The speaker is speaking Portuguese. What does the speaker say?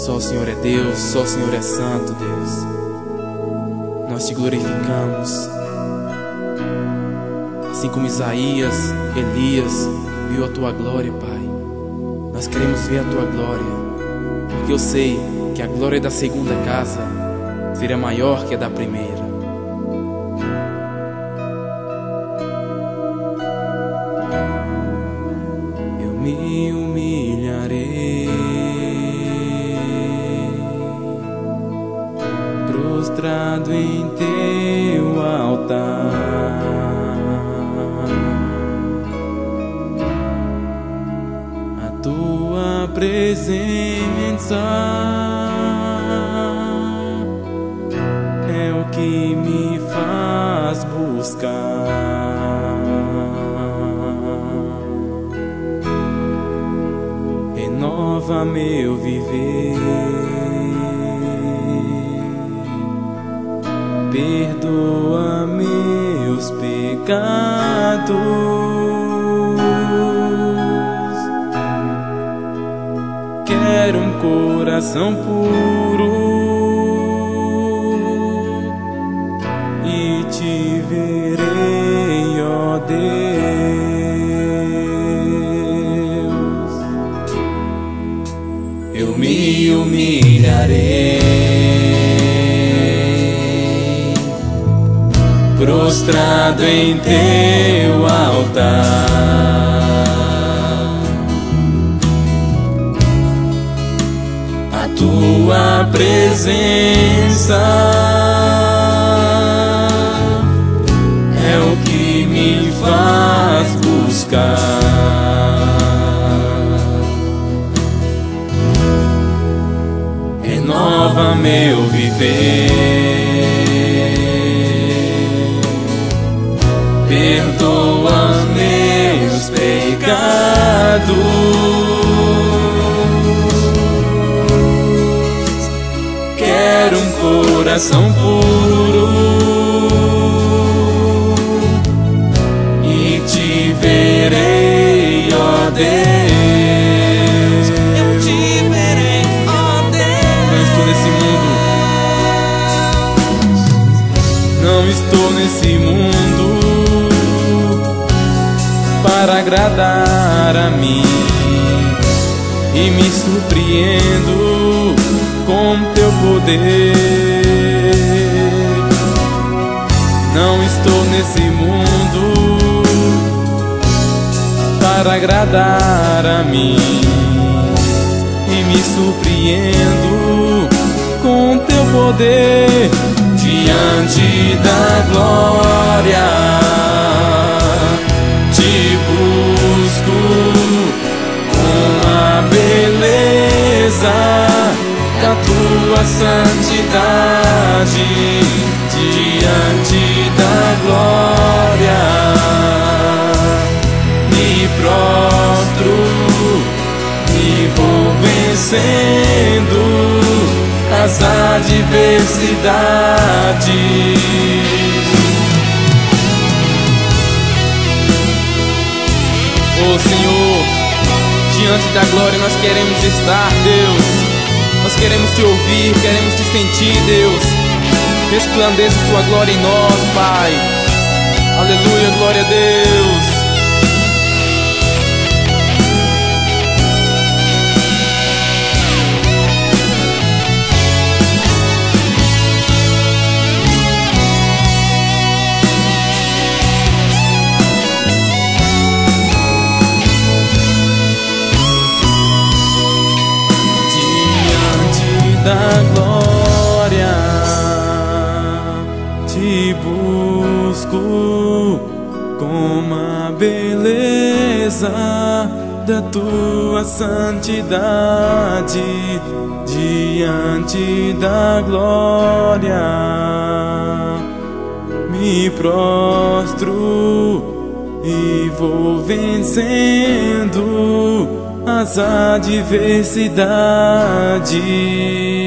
Só o Senhor é Deus, só o Senhor é santo, Deus. Nós te glorificamos. Assim como Isaías, Elias viu a tua glória, Pai, nós queremos ver a tua glória, porque eu sei que a glória da segunda casa será maior que a da primeira. Eu me humilharei, prostrado em teu altar. A tua presença é o que me faz buscar. Renova meu viver, perdoa meus pecados. Quero um coração puro e te verei, ó Deus. Eu me humilharei, prostrado em teu altar. A tua presença é o que me faz buscar. Renova meu viver, perdoa meus pecados. Quero um coração puro e te verei, ó Deus. Eu te verei, ó Deus. Não estou nesse mundo para agradar a mim, e me surpreendo com teu poder. Não estou nesse mundo para agradar a mim, e me surpreendo com teu poder. Diante da glória te busco com a beleza da tua santidade. Diante da glória me prostro e vou vencendo as adversidades. Oh Senhor, diante da glória nós queremos estar, Deus. Nós queremos te ouvir, queremos te sentir, Deus. Resplandeça sua glória em nós, Pai. Aleluia, glória a Deus. Da glória te busco com a beleza da tua santidade. Diante da glória me prostro e vou vencendo as adversidades.